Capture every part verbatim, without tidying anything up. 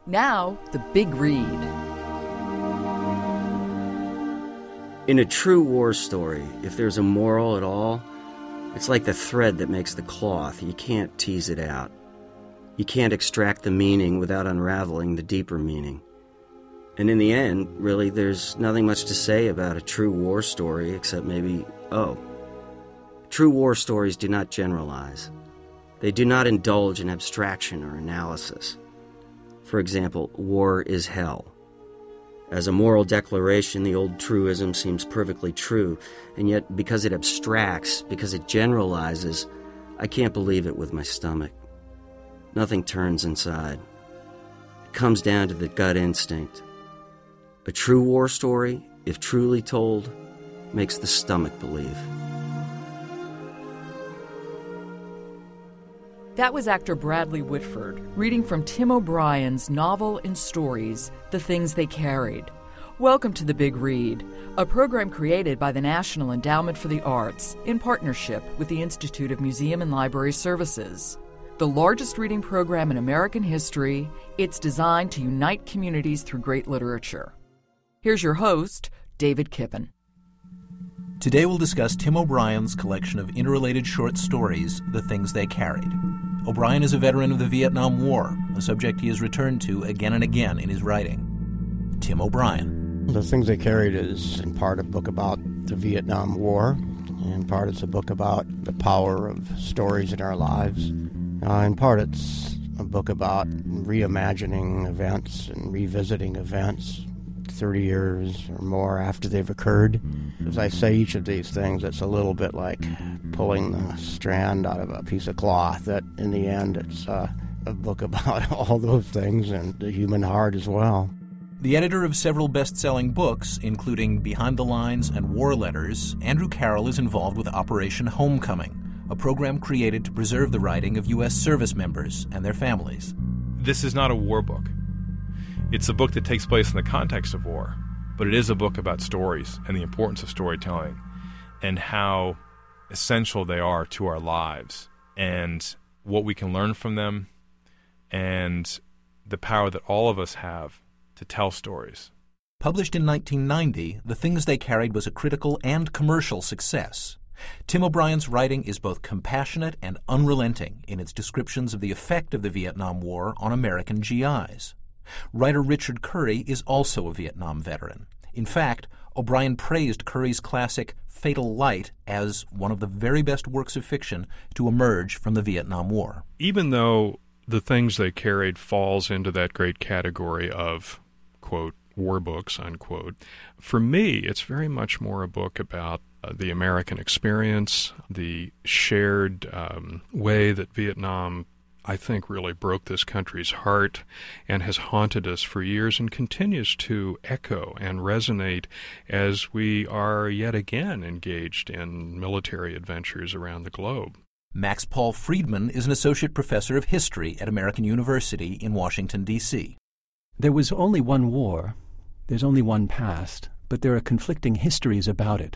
Now, The Big Read. In a true war story, if there's a moral at all, it's like the thread that makes the cloth. You can't tease it out. You can't extract the meaning without unraveling the deeper meaning. And in the end, really, there's nothing much to say about a true war story except maybe, oh, true war stories do not generalize. They do not indulge in abstraction or analysis. For example, war is hell. As a moral declaration, the old truism seems perfectly true, and yet because it abstracts, because it generalizes, I can't believe it with my stomach. Nothing turns inside. It comes down to the gut instinct. A true war story, if truly told, makes the stomach believe. That was actor Bradley Whitford reading from Tim O'Brien's novel and stories, The Things They Carried. Welcome to The Big Read, a program created by the National Endowment for the Arts in partnership with the Institute of Museum and Library Services. The largest reading program in American history, it's designed to unite communities through great literature. Here's your host, David Kippen. Today we'll discuss Tim O'Brien's collection of interrelated short stories, The Things They Carried. O'Brien is a veteran of the Vietnam War, a subject he has returned to again and again in his writing. Tim O'Brien. The Things They Carried is in part a book about the Vietnam War, in part it's a book about the power of stories in our lives. Uh, in part it's a book about reimagining events and revisiting events thirty years or more after they've occurred. As I say each of these things, it's a little bit like pulling the strand out of a piece of cloth, that in the end it's uh, a book about all those things and the human heart as well. The editor of several best-selling books, including Behind the Lines and War Letters, Andrew Carroll is involved with Operation Homecoming, a program created to preserve the writing of U S service members and their families. This is not a war book. It's a book that takes place in the context of war, but it is a book about stories and the importance of storytelling and how essential they are to our lives and what we can learn from them and the power that all of us have to tell stories. Published in nineteen ninety, The Things They Carried was a critical and commercial success. Tim O'Brien's writing is both compassionate and unrelenting in its descriptions of the effect of the Vietnam War on American G Is. Writer Richard Curry is also a Vietnam veteran. In fact, O'Brien praised Curry's classic Fatal Light as one of the very best works of fiction to emerge from the Vietnam War. Even though The Things They Carried falls into that great category of, quote, war books, unquote, for me, it's very much more a book about uh, the American experience, the shared um, way that Vietnam, I think, really broke this country's heart and has haunted us for years and continues to echo and resonate as we are yet again engaged in military adventures around the globe. Max Paul Friedman is an associate professor of history at American University in Washington, D C There was only one war, there's only one past, but there are conflicting histories about it.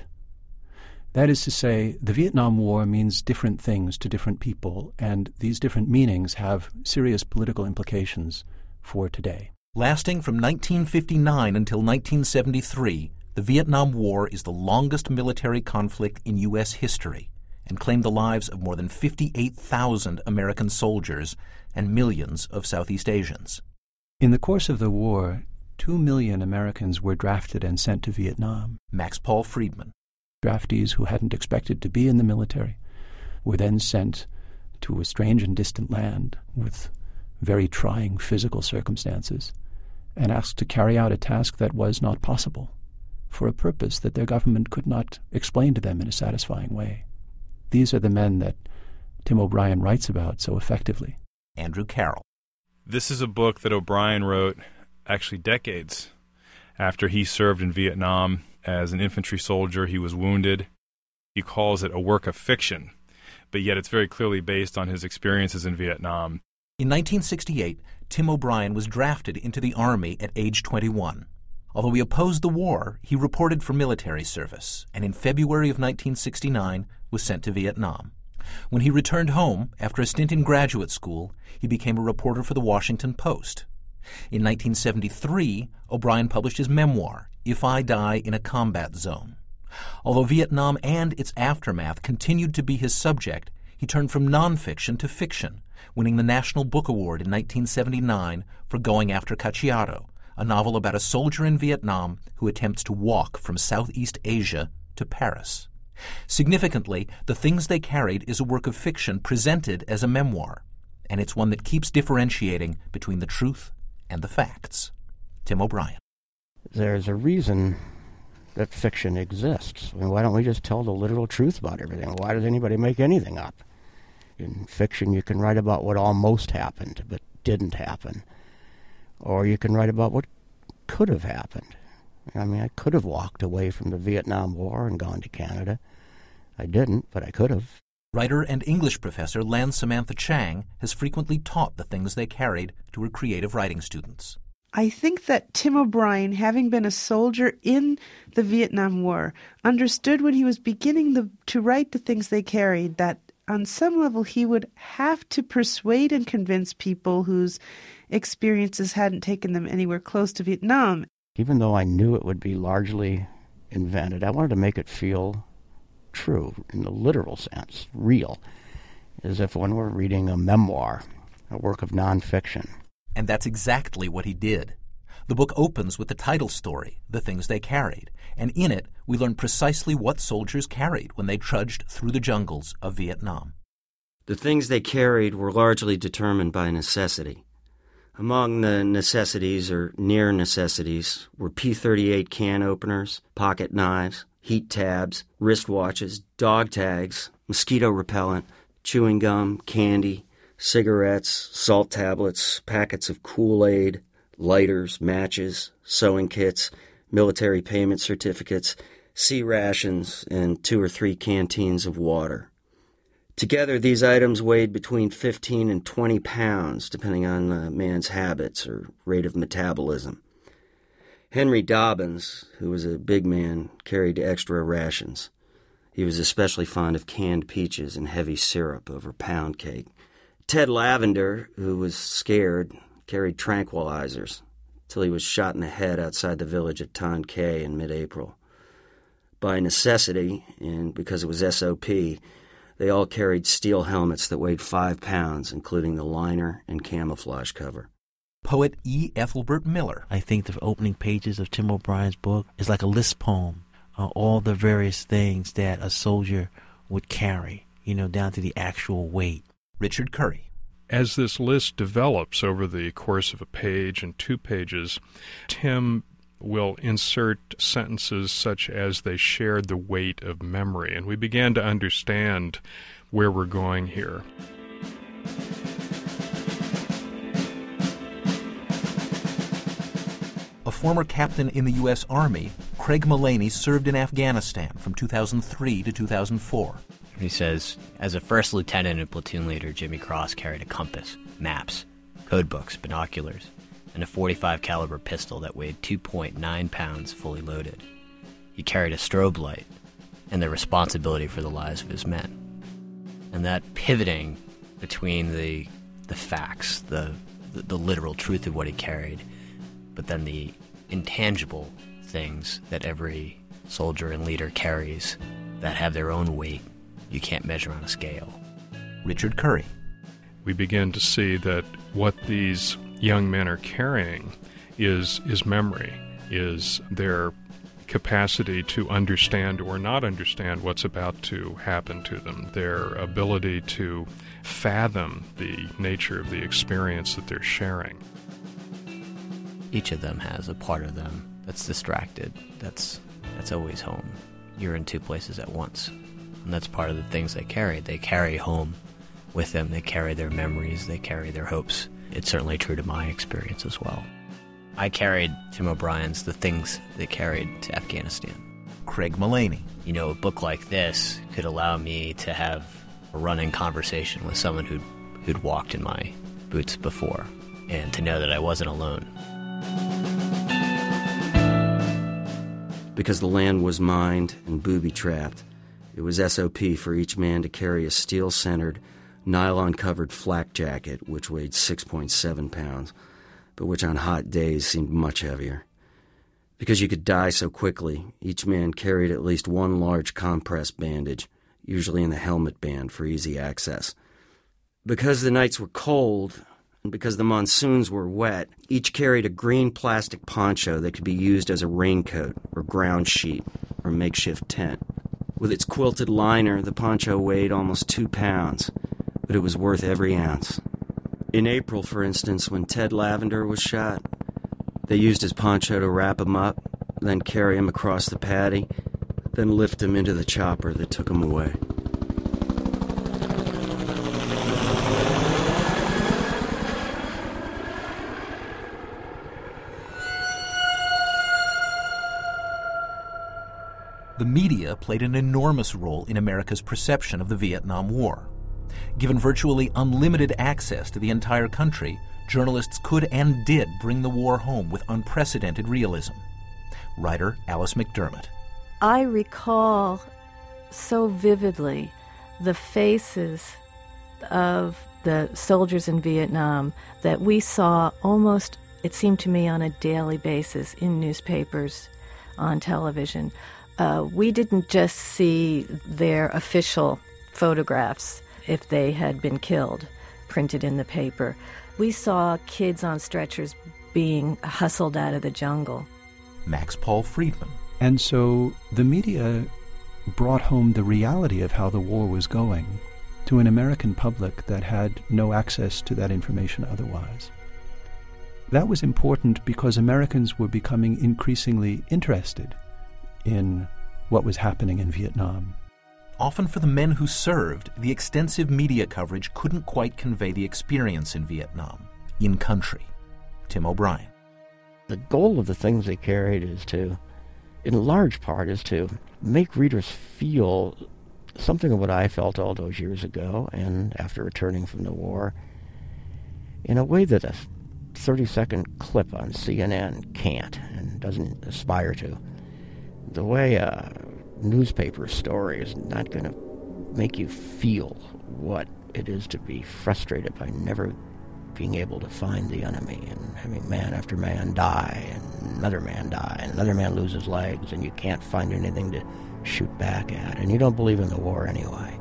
That is to say, the Vietnam War means different things to different people, and these different meanings have serious political implications for today. Lasting from nineteen fifty-nine until nineteen seventy-three, the Vietnam War is the longest military conflict in U S history and claimed the lives of more than fifty-eight thousand American soldiers and millions of Southeast Asians. In the course of the war, two million Americans were drafted and sent to Vietnam. Max Paul Friedman. Draftees who hadn't expected to be in the military were then sent to a strange and distant land with very trying physical circumstances and asked to carry out a task that was not possible for a purpose that their government could not explain to them in a satisfying way. These are the men that Tim O'Brien writes about so effectively. Andrew Carroll. This is a book that O'Brien wrote actually decades after he served in Vietnam. As an infantry soldier, he was wounded. He calls it a work of fiction, but yet it's very clearly based on his experiences in Vietnam. In nineteen sixty-eight, Tim O'Brien was drafted into the Army at age twenty-one. Although he opposed the war, he reported for military service, and in February of nineteen sixty-nine was sent to Vietnam. When he returned home, after a stint in graduate school, he became a reporter for the Washington Post. In nineteen seventy-three, O'Brien published his memoir, If I Die in a Combat Zone. Although Vietnam and its aftermath continued to be his subject, he turned from nonfiction to fiction, winning the National Book Award in nineteen seventy-nine for Going After Cacciato, a novel about a soldier in Vietnam who attempts to walk from Southeast Asia to Paris. Significantly, The Things They Carried is a work of fiction presented as a memoir, and it's one that keeps differentiating between the truth and the facts. Tim O'Brien. There's a reason that fiction exists. I mean, why don't we just tell the literal truth about everything? Why does anybody make anything up? In fiction, you can write about what almost happened but didn't happen. Or you can write about what could have happened. I mean, I could have walked away from the Vietnam War and gone to Canada. I didn't, but I could have. Writer and English professor Lan Samantha Chang has frequently taught The Things They Carried to her creative writing students. I think that Tim O'Brien, having been a soldier in the Vietnam War, understood when he was beginning the, to write The Things They Carried that on some level he would have to persuade and convince people whose experiences hadn't taken them anywhere close to Vietnam. Even though I knew it would be largely invented, I wanted to make it feel true, in the literal sense, real, as if one were reading a memoir, a work of nonfiction. And that's exactly what he did. The book opens with the title story, The Things They Carried, and in it we learn precisely what soldiers carried when they trudged through the jungles of Vietnam. The things they carried were largely determined by necessity. Among the necessities, or near necessities, were P thirty-eight can openers, pocket knives, heat tabs, wristwatches, dog tags, mosquito repellent, chewing gum, candy, cigarettes, salt tablets, packets of Kool-Aid, lighters, matches, sewing kits, military payment certificates, sea rations, and two or three canteens of water. Together, these items weighed between fifteen and twenty pounds, depending on a man's habits or rate of metabolism. Henry Dobbins, who was a big man, carried extra rations. He was especially fond of canned peaches and heavy syrup over pound cake. Ted Lavender, who was scared, carried tranquilizers till he was shot in the head outside the village of Ton Cay in mid-April. By necessity, and because it was S O P, they all carried steel helmets that weighed five pounds, including the liner and camouflage cover. Poet E. Ethelbert Miller. I think the opening pages of Tim O'Brien's book is like a list poem. Uh, all the various things that a soldier would carry, you know, down to the actual weight. Richard Curry. As this list develops over the course of a page and two pages, Tim will insert sentences such as they shared the weight of memory, and we began to understand where we're going here. A former captain in the U S Army, Craig Mullaney served in Afghanistan from two thousand three to two thousand four. He says, as a first lieutenant and platoon leader, Jimmy Cross carried a compass, maps, code books, binoculars, and a forty-five caliber pistol that weighed two point nine pounds fully loaded. He carried a strobe light and the responsibility for the lives of his men. And that pivoting between the the facts, the, the, the literal truth of what he carried, but then the intangible things that every soldier and leader carries that have their own weight you can't measure on a scale. Richard Curry. We begin to see that what these young men are carrying is is memory, is their capacity to understand or not understand what's about to happen to them, their ability to fathom the nature of the experience that they're sharing. Each of them has a part of them that's distracted, that's that's always home. You're in two places at once, and that's part of the things they carry. They carry home with them, they carry their memories, they carry their hopes. It's certainly true to my experience as well. I carried Tim O'Brien's The Things They Carried to Afghanistan. Craig Mullaney. You know, a book like this could allow me to have a running conversation with someone who'd, who'd walked in my boots before, and to know that I wasn't alone. Because the land was mined and booby-trapped, it was S O P for each man to carry a steel-centered, nylon-covered flak jacket, which weighed six point seven pounds. but which on hot days seemed much heavier. Because you could die so quickly, each man carried at least one large compress bandage, usually in the helmet band for easy access. Because the nights were cold, and because the monsoons were wet, each carried a green plastic poncho that could be used as a raincoat or ground sheet or makeshift tent. With its quilted liner, the poncho weighed almost two pounds, but it was worth every ounce. In April, for instance, when Ted Lavender was shot, they used his poncho to wrap him up, then carry him across the paddy, then lift him into the chopper that took him away. The media played an enormous role in America's perception of the Vietnam War. Given virtually unlimited access to the entire country, journalists could and did bring the war home with unprecedented realism. Writer Alice McDermott. I recall so vividly the faces of the soldiers in Vietnam that we saw almost, it seemed to me, on a daily basis in newspapers, on television. Uh, we didn't just see their official photographs if they had been killed, printed in the paper. We saw kids on stretchers being hustled out of the jungle. Max Paul Friedman. And so the media brought home the reality of how the war was going to an American public that had no access to that information otherwise. That was important because Americans were becoming increasingly interested in what was happening in Vietnam. Often for the men who served, the extensive media coverage couldn't quite convey the experience in Vietnam, in country. Tim O'Brien. The goal of the things they carried is to, in large part, is to make readers feel something of what I felt all those years ago and after returning from the war, in a way that a thirty-second clip on C N N can't and doesn't aspire to. The way a newspaper story is not going to make you feel what it is to be frustrated by never being able to find the enemy and having man after man die and another man die and another man lose his legs and you can't find anything to shoot back at and you don't believe in the war anyway.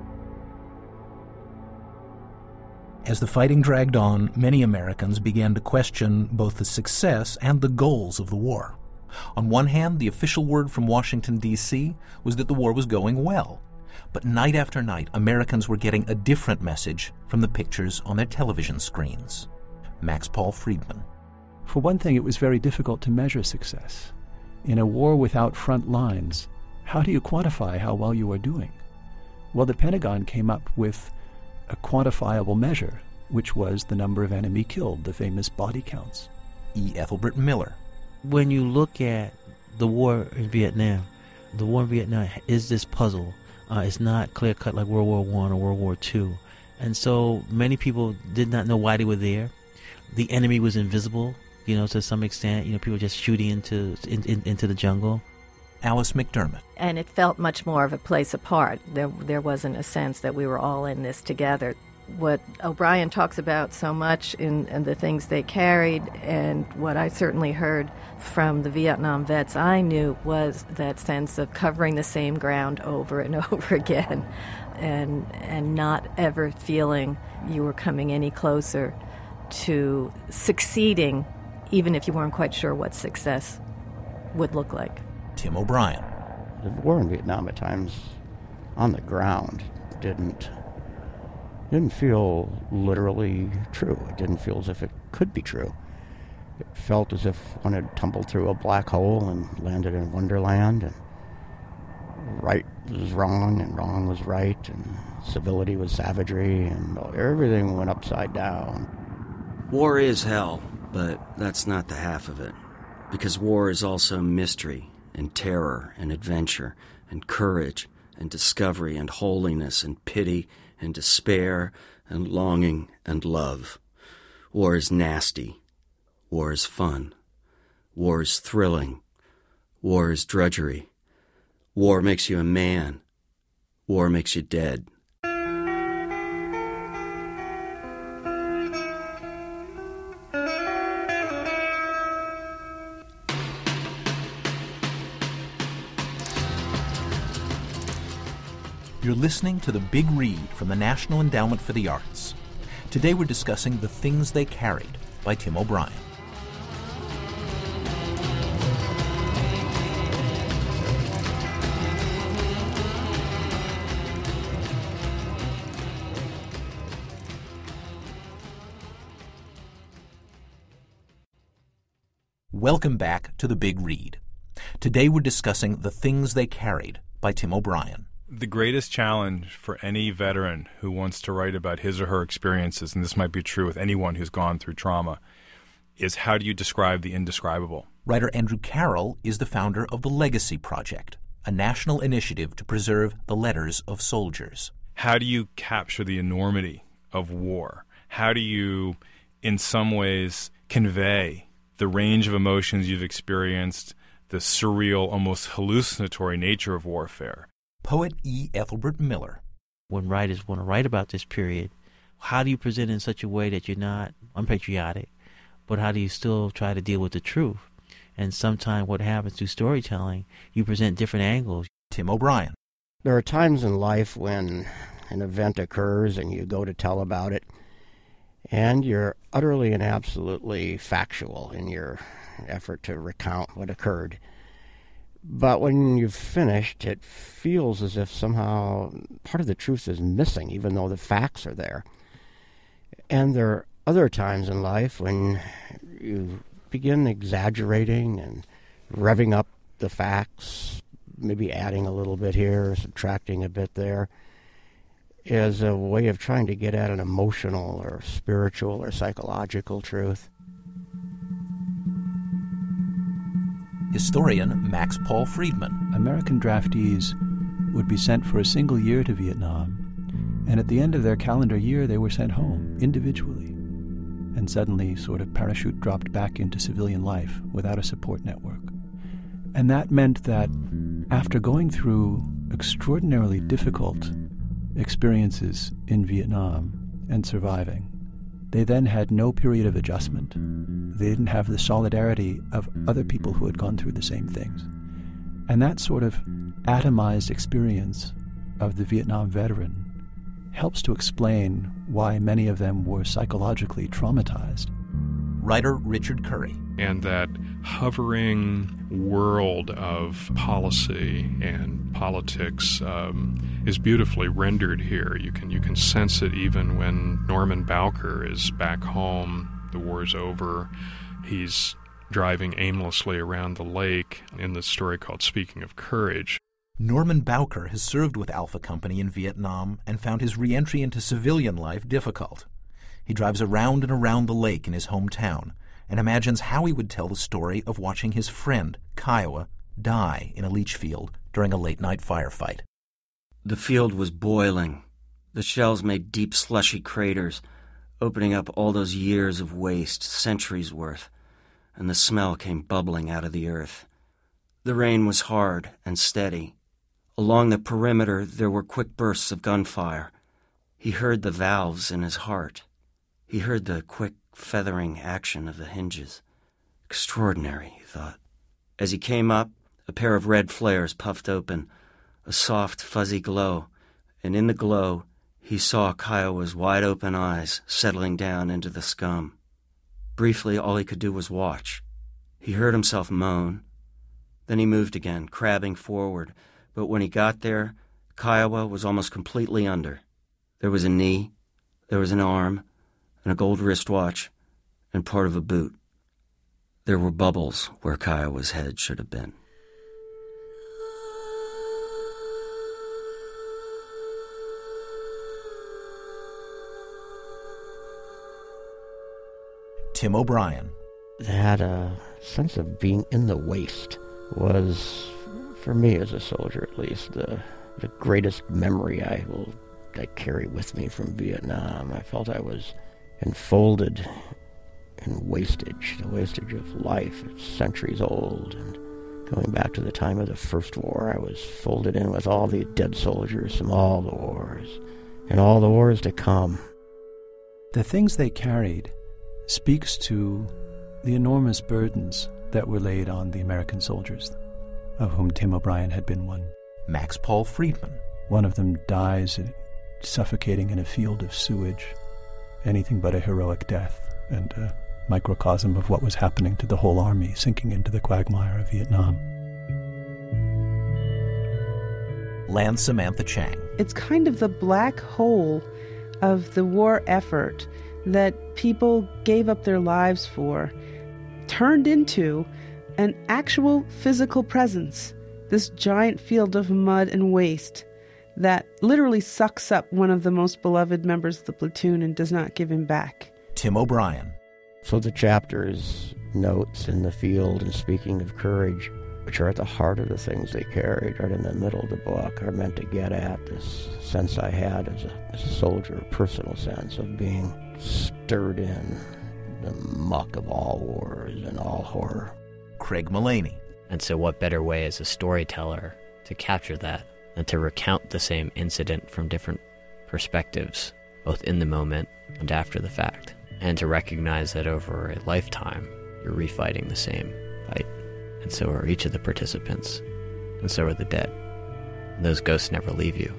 As the fighting dragged on, many Americans began to question both the success and the goals of the war. On one hand, the official word from Washington, D C was that the war was going well. But night after night, Americans were getting a different message from the pictures on their television screens. Max Paul Friedman. For one thing, it was very difficult to measure success. In a war without front lines, how do you quantify how well you are doing? Well, the Pentagon came up with a quantifiable measure, which was the number of enemy killed, the famous body counts. E. Ethelbert Miller. When you look at the war in Vietnam, the war in Vietnam is this puzzle. Uh, it's not clear-cut like World War One or World War Two. And so many people did not know why they were there. The enemy was invisible, you know, to some extent. You know, people just shooting into in, in, into the jungle. Alice McDermott. And it felt much more of a place apart. There, there wasn't a sense that we were all in this together. What O'Brien talks about so much in, in the things they carried, and what I certainly heard from the Vietnam vets I knew, was that sense of covering the same ground over and over again, and and not ever feeling you were coming any closer to succeeding, even if you weren't quite sure what success would look like. Tim O'Brien. The war in Vietnam at times, on the ground, didn't didn't feel literally true. It didn't feel as if it could be true. It felt as if one had tumbled through a black hole and landed in Wonderland, and right was wrong and wrong was right, and civility was savagery, and everything went upside down. War is hell, but that's not the half of it. Because war is also mystery and terror and adventure and courage and discovery and holiness and pity and despair and longing and love. War is nasty. War is fun. War is thrilling. War is drudgery. War makes you a man. War makes you dead. You're listening to The Big Read from the National Endowment for the Arts. Today we're discussing The Things They Carried by Tim O'Brien. Welcome back to The Big Read. Today we're discussing The Things They Carried by Tim O'Brien. The greatest challenge for any veteran who wants to write about his or her experiences, and this might be true with anyone who's gone through trauma, is how do you describe the indescribable? Writer Andrew Carroll is the founder of the Legacy Project, a national initiative to preserve the letters of soldiers. How do you capture the enormity of war? How do you, in some ways, convey the range of emotions you've experienced, the surreal, almost hallucinatory nature of warfare? Poet E. Ethelbert Miller. When writers want to write about this period, how do you present it in such a way that you're not unpatriotic, but how do you still try to deal with the truth? And sometimes what happens through storytelling, you present different angles. Tim O'Brien. There are times in life when an event occurs and you go to tell about it, and you're utterly and absolutely factual in your effort to recount what occurred. But when you've finished, it feels as if somehow part of the truth is missing, even though the facts are there. And there are other times in life when you begin exaggerating and revving up the facts, maybe adding a little bit here, subtracting a bit there, as a way of trying to get at an emotional or spiritual or psychological truth. Historian Max Paul Friedman. American draftees would be sent for a single year to Vietnam, and at the end of their calendar year they were sent home individually, and suddenly sort of parachute dropped back into civilian life without a support network. And that meant that after going through extraordinarily difficult experiences in Vietnam and surviving, they then had no period of adjustment. They didn't have the solidarity of other people who had gone through the same things. And that sort of atomized experience of the Vietnam veteran helps to explain why many of them were psychologically traumatized. Writer Richard Curry. And that hovering world of policy and politics um, is beautifully rendered here. You can you can sense it even when Norman Bowker is back home, the war's over, he's driving aimlessly around the lake in the story called Speaking of Courage. Norman Bowker has served with Alpha Company in Vietnam and found his re-entry into civilian life difficult. He drives around and around the lake in his hometown and imagines how he would tell the story of watching his friend, Kiowa, die in a leach field during a late-night firefight. The field was boiling. The shells made deep, slushy craters, opening up all those years of waste, centuries worth, and the smell came bubbling out of the earth. The rain was hard and steady. Along the perimeter there were quick bursts of gunfire. He heard the valves in his heart. He heard the quick, feathering action of the hinges. Extraordinary, he thought. As he came up, a pair of red flares puffed open, a soft, fuzzy glow, and in the glow he saw Kiowa's wide-open eyes settling down into the scum. Briefly, all he could do was watch. He heard himself moan. Then he moved again, crabbing forward, but when he got there, Kiowa was almost completely under. There was a knee, there was an arm, and a gold wristwatch, and part of a boot. There were bubbles where Kiowa's head should have been. Tim O'Brien. That uh, sense of being in the waste was, for me as a soldier at least, the, the greatest memory I will I carry with me from Vietnam. I felt I was enfolded in wastage, the wastage of life. It's centuries old, and going back to the time of the First War, I was folded in with all the dead soldiers from all the wars, and all the wars to come. The Things They Carried speaks to the enormous burdens that were laid on the American soldiers, of whom Tim O'Brien had been one. Max Paul Friedman. One of them dies suffocating in a field of sewage, anything but a heroic death, and a microcosm of what was happening to the whole army, sinking into the quagmire of Vietnam. Lan Samantha Chang. It's kind of the black hole of the war effort that people gave up their lives for, turned into an actual physical presence, this giant field of mud and waste that literally sucks up one of the most beloved members of the platoon and does not give him back. Tim O'Brien. So the chapters, notes in the field and speaking of courage, which are at the heart of the things they carried, right in the middle of the book, are meant to get at this sense I had as a, as a soldier, a personal sense of being stirred in the muck of all wars and all horror. Craig Mullaney. And so what better way as a storyteller to capture that than to recount the same incident from different perspectives, both in the moment and after the fact, and to recognize that over a lifetime you're refighting the same fight. And so are each of the participants, and so are the dead. And those ghosts never leave you.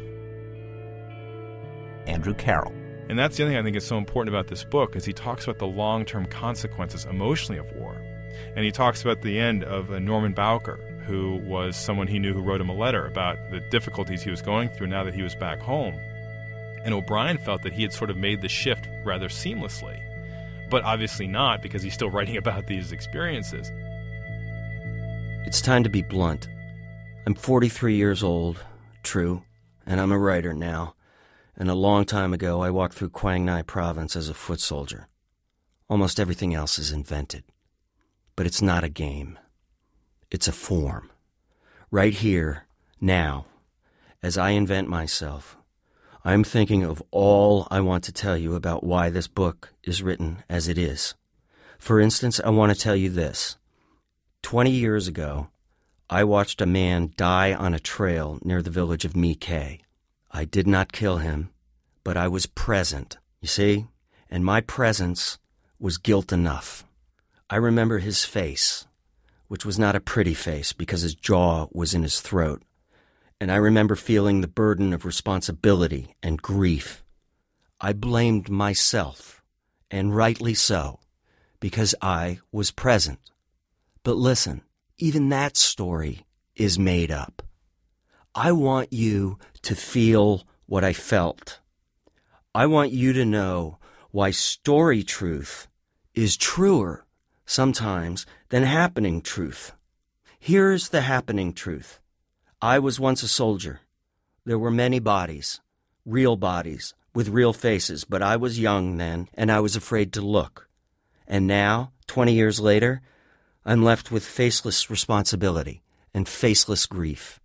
Andrew Carroll. And that's the other thing I think is so important about this book, is he talks about the long-term consequences emotionally of war. And he talks about the end of uh, Norman Bowker, who was someone he knew who wrote him a letter about the difficulties he was going through now that he was back home. And O'Brien felt that he had sort of made the shift rather seamlessly, but obviously not, because he's still writing about these experiences. It's time to be blunt. I'm forty-three years old, true, and I'm a writer now. And a long time ago, I walked through Quang Ngai province as a foot soldier. Almost everything else is invented. But it's not a game. It's a form. Right here, now, as I invent myself, I'm thinking of all I want to tell you about why this book is written as it is. For instance, I want to tell you this. Twenty years ago, I watched a man die on a trail near the village of Mi Khe. I did not kill him, but I was present, you see? And my presence was guilt enough. I remember his face, which was not a pretty face because his jaw was in his throat. And I remember feeling the burden of responsibility and grief. I blamed myself, and rightly so, because I was present. But listen, even that story is made up. I want you to feel what I felt. I want you to know why story truth is truer sometimes than happening truth. Here's the happening truth. I was once a soldier. There were many bodies, real bodies, with real faces, but I was young then, and I was afraid to look. And now, twenty years later, I'm left with faceless responsibility and faceless grief.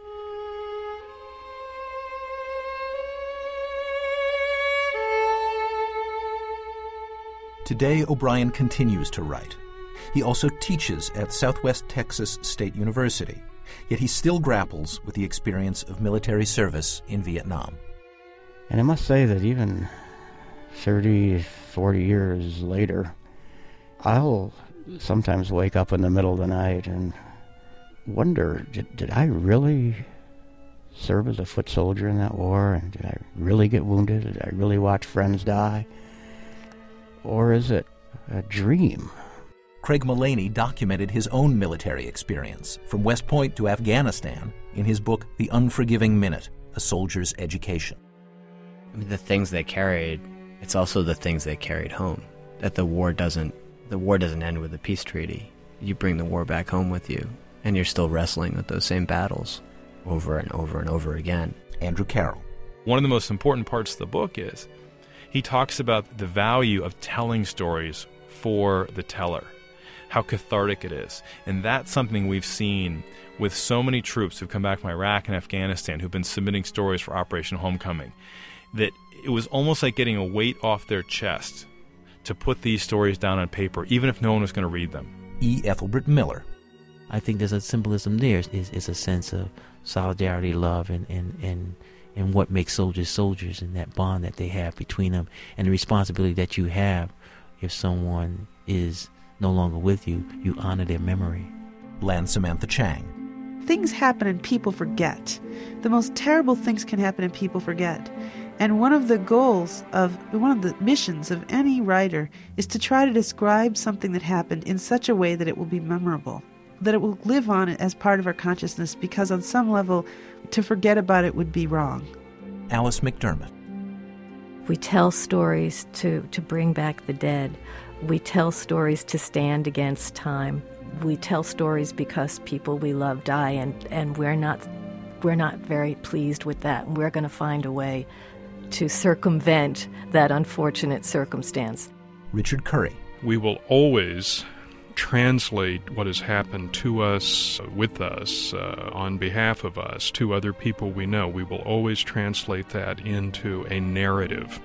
Today, O'Brien continues to write. He also teaches at Southwest Texas State University, yet he still grapples with the experience of military service in Vietnam. And I must say that even thirty, forty years later, I'll sometimes wake up in the middle of the night and wonder, did, did I really serve as a foot soldier in that war? And did I really get wounded? Did I really watch friends die? Or is it a dream? Craig Mullaney documented his own military experience from West Point to Afghanistan in his book, The Unforgiving Minute, A Soldier's Education. I mean, the things they carried, it's also the things they carried home. That the war doesn't, the war doesn't end with a peace treaty. You bring the war back home with you, and you're still wrestling with those same battles over and over and over again. Andrew Carroll. One of the most important parts of the book is he talks about the value of telling stories for the teller, how cathartic it is. And that's something we've seen with so many troops who've come back from Iraq and Afghanistan who've been submitting stories for Operation Homecoming, that it was almost like getting a weight off their chest to put these stories down on paper, even if no one was going to read them. E. Ethelbert Miller. I think there's a symbolism there. Is is a sense of solidarity, love, and, and, and, and what makes soldiers soldiers, and that bond that they have between them, and the responsibility that you have if someone is no longer with you, you honor their memory. Lan Samantha Chang. things happen and people forget. The most terrible things can happen and people forget. And one of the goals of, one of the missions of any writer is to try to describe something that happened in such a way that it will be memorable, that it will live on as part of our consciousness, because on some level, to forget about it would be wrong. Alice McDermott. We tell stories to, to bring back the dead. We tell stories to stand against time. We tell stories because people we love die, and, and we're not we're not very pleased with that. And we're going to find a way to circumvent that unfortunate circumstance. Richard Curry. We will always translate what has happened to us, with us, uh, on behalf of us, to other people we know. We will always translate that into a narrative.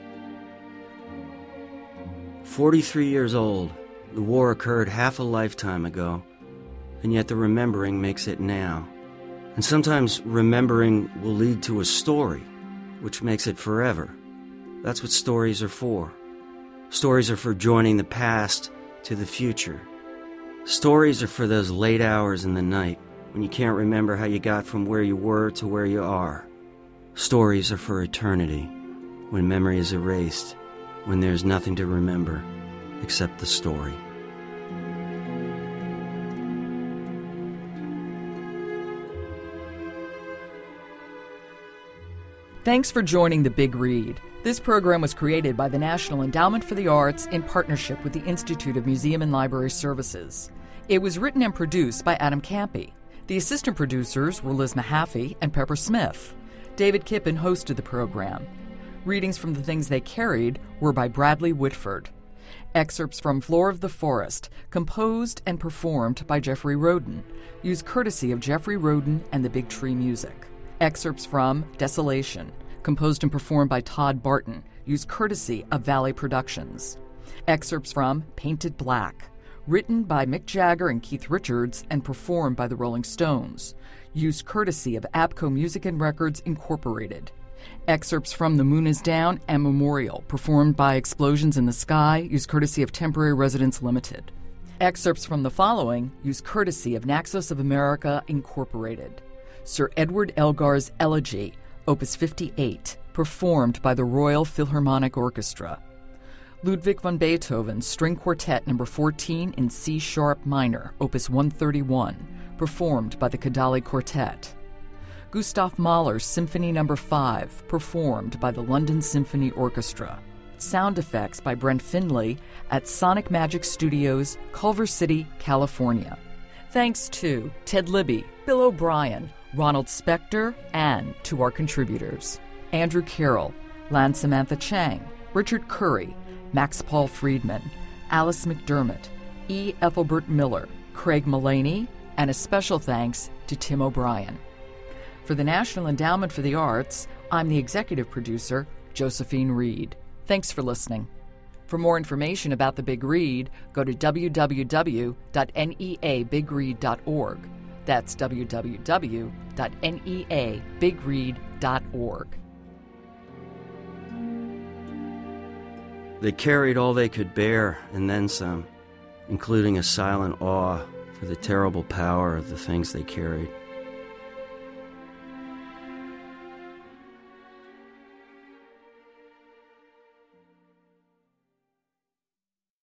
forty-three years old, the war occurred half a lifetime ago, and yet the remembering makes it now. And sometimes remembering will lead to a story, which makes it forever. That's what stories are for. Stories are for joining the past to the future. Stories are for those late hours in the night when you can't remember how you got from where you were to where you are. Stories are for eternity, when memory is erased, when there's nothing to remember except the story. Thanks for joining The Big Read. This program was created by the National Endowment for the Arts in partnership with the Institute of Museum and Library Services. It was written and produced by Adam Campy. The assistant producers were Liz Mahaffey and Pepper Smith. David Kippen hosted the program. Readings from The Things They Carried were by Bradley Whitford. Excerpts from Floor of the Forest, composed and performed by Jeffrey Roden, used courtesy of Jeffrey Roden and the Big Tree Music. Excerpts from Desolation, composed and performed by Todd Barton, used courtesy of Valley Productions. Excerpts from Painted Black, written by Mick Jagger and Keith Richards and performed by the Rolling Stones, used courtesy of APCO Music and Records Incorporated. Excerpts from The Moon is Down and Memorial, performed by Explosions in the Sky, used courtesy of Temporary Residence Limited. Excerpts from the following used courtesy of Naxos of America Incorporated. Sir Edward Elgar's Elegy, Opus fifty-eight, performed by the Royal Philharmonic Orchestra. Ludwig van Beethoven's String Quartet Number fourteen in C-sharp minor, Opus one thirty-one, performed by the Kodaly Quartet. Gustav Mahler's Symphony Number five, performed by the London Symphony Orchestra. Sound effects by Brent Finley at Sonic Magic Studios, Culver City, California. Thanks to Ted Libby, Bill O'Brien, Ronald Spector, and to our contributors: Andrew Carroll, Lan Samantha Chang, Richard Curry, Max Paul Friedman, Alice McDermott, E. Ethelbert Miller, Craig Mullaney, and a special thanks to Tim O'Brien. For the National Endowment for the Arts, I'm the executive producer, Josephine Reed. Thanks for listening. For more information about The Big Read, go to w w w dot n e a big read dot org. That's w w w dot n e a big read dot org. They carried all they could bear, and then some, including a silent awe for the terrible power of the things they carried.